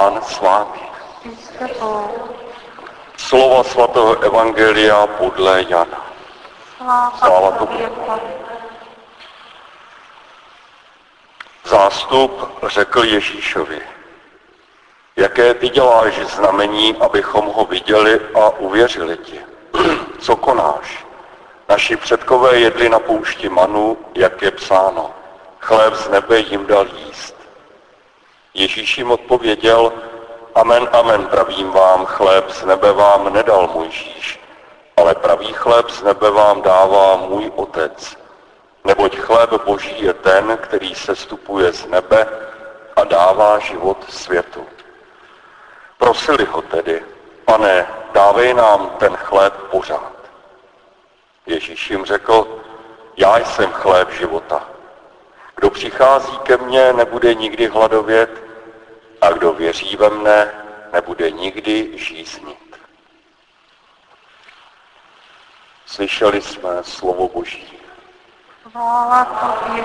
Pán s vámi. Slova svatého Evangelia podle Jana. Sláva tobě. Zástup řekl Ježíšovi: jaké ty děláš znamení, abychom ho viděli a uvěřili ti? Co konáš? Naši předkové jedli na poušti manu, jak je psáno. Chléb z nebe jim dal jíst. Ježíš jim odpověděl: amen, amen, pravím vám, chléb z nebe vám nedal Mojžíš, ale pravý chléb z nebe vám dává můj Otec. Neboť chléb Boží je ten, který sestupuje z nebe a dává život světu. Prosili ho tedy: Pane, dávej nám ten chléb pořád. Ježíš jim řekl: já jsem chléb života. Kdo přichází ke mně, nebude nikdy hladovět, a kdo věří ve mne, nebude nikdy žíznit. Slyšeli jsme slovo Boží. Chvála tobě.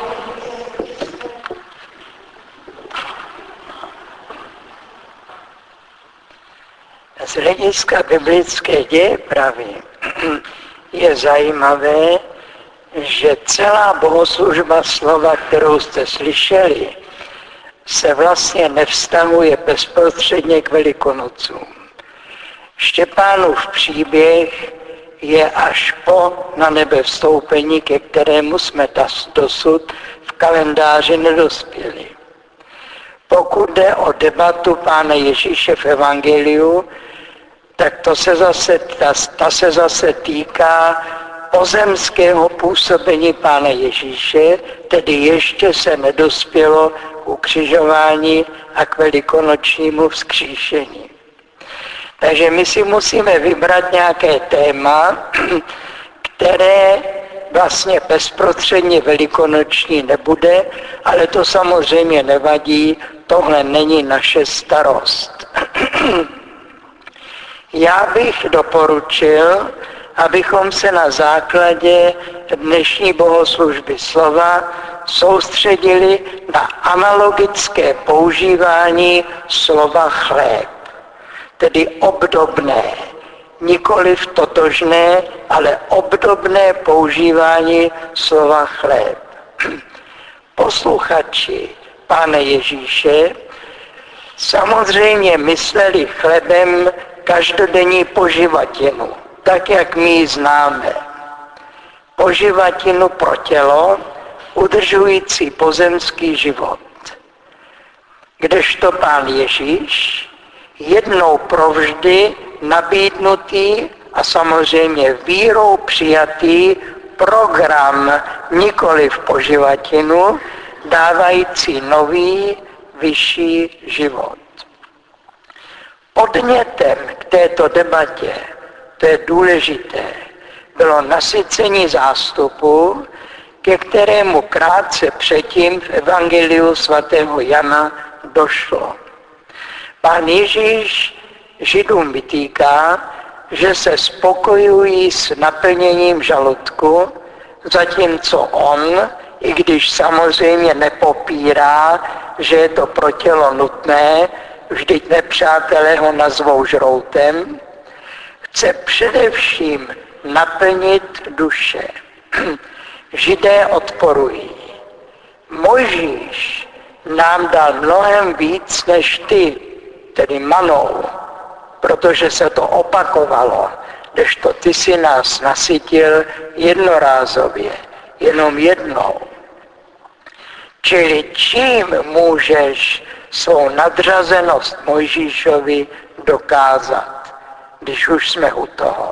Z hlediska biblické dějepravy je zajímavé, že celá bohoslužba slova, kterou jste slyšeli, se vlastně nevztahuje bezprostředně k Velikonocům. Štěpánův příběh je až po na nebe vstoupení, ke kterému jsme dosud v kalendáři nedospěli. Pokud jde o debatu Pána Ježíše v Evangeliu, tak ta se zase týká pozemského působení Pána Ježíše, tedy ještě se nedospělo k ukřižování a k velikonočnímu vzkříšení. Takže my si musíme vybrat nějaké téma, které vlastně bezprostředně velikonoční nebude, ale to samozřejmě nevadí, tohle není naše starost. Já bych doporučil, abychom se na základě dnešní bohoslužby slova soustředili na analogické používání slova chléb, tedy obdobné, nikoliv totožné, ale obdobné používání slova chléb. Posluchači Pána Ježíše samozřejmě mysleli chlebem každodenní poživatinu, tak jak my ji známe. Poživatinu pro tělo, udržující pozemský život. Kdežto Pán Ježíš jednou provždy nabídnutý a samozřejmě vírou přijatý program nikoliv poživatinu, dávající nový, vyšší život. Podnětem k této debatě, to je důležité, bylo nasycení zástupu, ke kterému krátce předtím v Evangeliu svatého Jana došlo. Pán Ježíš Židům vytýká, že se spokojují s naplněním žaludku, zatímco on, i když samozřejmě nepopírá, že je to pro tělo nutné, vždyť nepřátelé ho nazvou žroutem, chce především naplnit duše. Židé odporují: Mojžíš nám dal mnohem víc než ty, tedy manou, protože se to opakovalo, kdežto ty si nás nasytil jednorázově, jenom jednou. Čili čím můžeš svou nadřazenost Mojžíšovi dokázat, když už jsme u toho?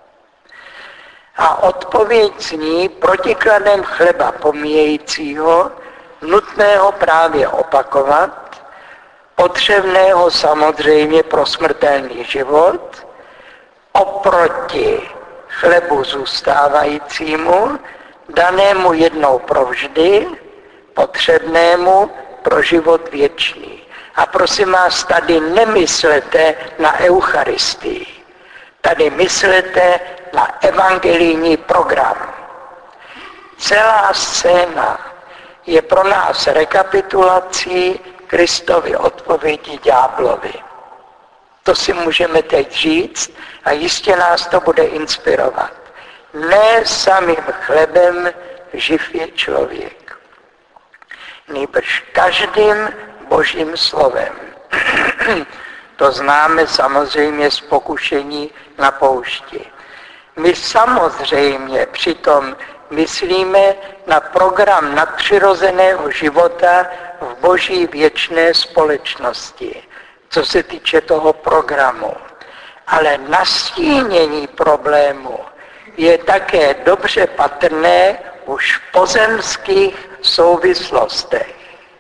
A odpověď zní protikladem chleba pomíjejícího, nutného právě opakovat, potřebného samozřejmě pro smrtelný život, oproti chlebu zůstávajícímu, danému jednou provždy, potřebnému pro život věčný. A prosím vás, tady nemyslete na Eucharistii. Tady myslete na evangelijní program. Celá scéna je pro nás rekapitulací Kristovy odpovědi ďáblovi. To si můžeme teď říct a jistě nás to bude inspirovat. Ne samým chlebem živ je člověk, nýbrž každým Božím slovem. To známe samozřejmě z pokušení na poušti. My samozřejmě přitom myslíme na program nadpřirozeného života v Boží věčné společnosti, co se týče toho programu. Ale nastínění problému je také dobře patrné už v pozemských souvislostech.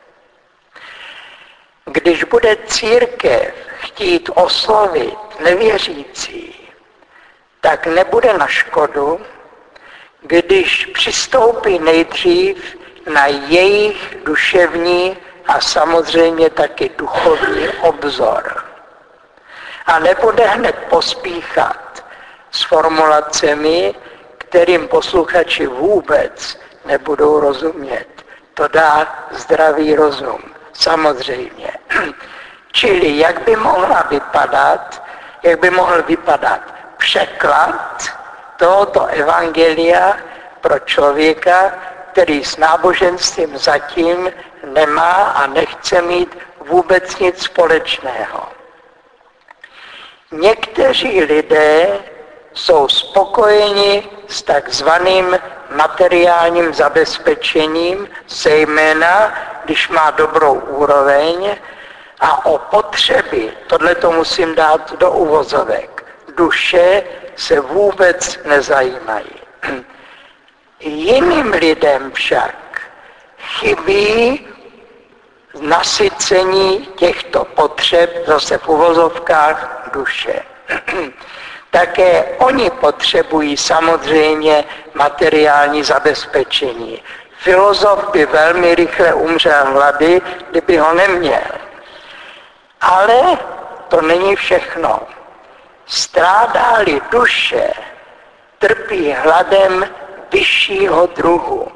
Když bude církev chtít oslovit nevěřící, tak nebude na škodu, když přistoupí nejdřív na jejich duševní a samozřejmě taky duchovní obzor. A nebude hned pospíchat s formulacemi, kterým posluchači vůbec nebudou rozumět. To dá zdravý rozum, samozřejmě. Čili jak by mohl vypadat překlad tohoto evangelia pro člověka, který s náboženstvím zatím nemá a nechce mít vůbec nic společného. Někteří lidé jsou spokojeni s takzvaným materiálním zabezpečením, zejména když má dobrou úroveň, a o potřeby, tohle to musím dát do uvozovek, duše se vůbec nezajímají. Jiným lidem však chybí nasycení těchto potřeb, zase v uvozovkách, duše. Také oni potřebují samozřejmě materiální zabezpečení. Filozof by velmi rychle umřel hlady, kdyby ho neměl. Ale to není všechno. Strádá-li duše, trpí hladem vyššího druhu.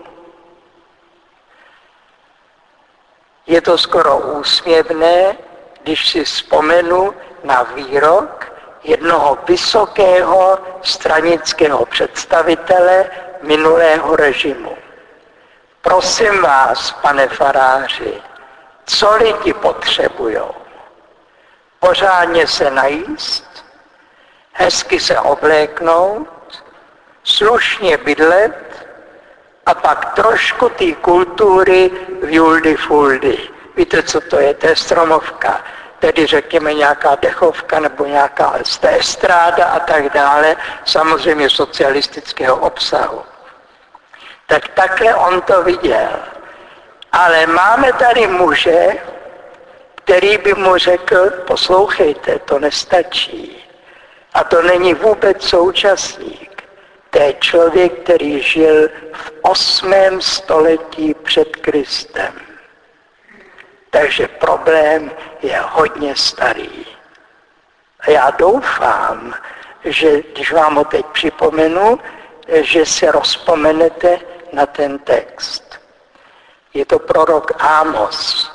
Je to skoro úsměvné, když si vzpomenu na výrok jednoho vysokého stranického představitele minulého režimu. Prosím vás, pane faráři, co lidi potřebujou? Pořádně se najíst, hezky se obléknout, slušně bydlet a pak trošku té kultury v juldy fuldy. Víte, co to je? To je stromovka. Tedy řekněme nějaká dechovka nebo nějaká estráda a tak dále, samozřejmě socialistického obsahu. Tak takhle on to viděl. Ale máme tady muže, který by mu řekl, poslouchejte, to nestačí. A to není vůbec současník. To je člověk, který žil v 8. století před Kristem. Takže problém je hodně starý. A já doufám, že když vám ho teď připomenu, že se rozpomenete na ten text. Je to prorok Ámos.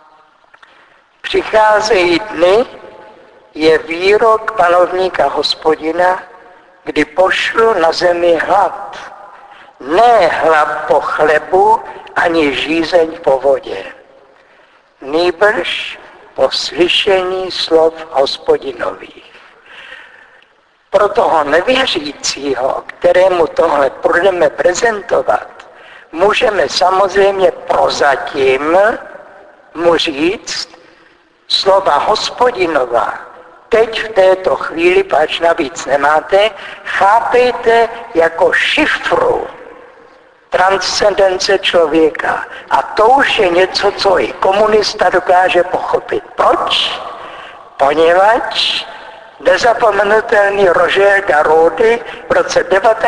Přicházejí dny, je výrok panovníka Hospodina, kdy pošlu na zemi hlad. Ne hlad po chlebu, ani žízeň po vodě. Nýbrž po slyšení slov Hospodinových. Pro toho nevěřícího, kterému tohle budeme prezentovat, můžeme samozřejmě prozatím mu říct slova Hospodinova. Teď v této chvíli, pač navíc nemáte, chápejte jako šifru transcendence člověka. A to už je něco, co i komunista dokáže pochopit. Proč? Poněvadž nezapomenutelný Roger Garaudy v roce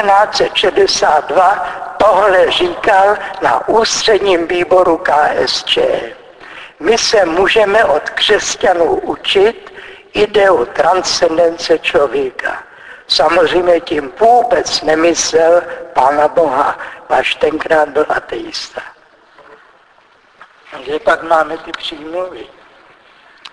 1962 tohle říkal na ústředním výboru KSČ. My se můžeme od křesťanů učit ideu transcendence člověka. Samozřejmě tím vůbec nemyslel Pána Boha, až tenkrát byl ateista. Že pak máme ty přímluvy.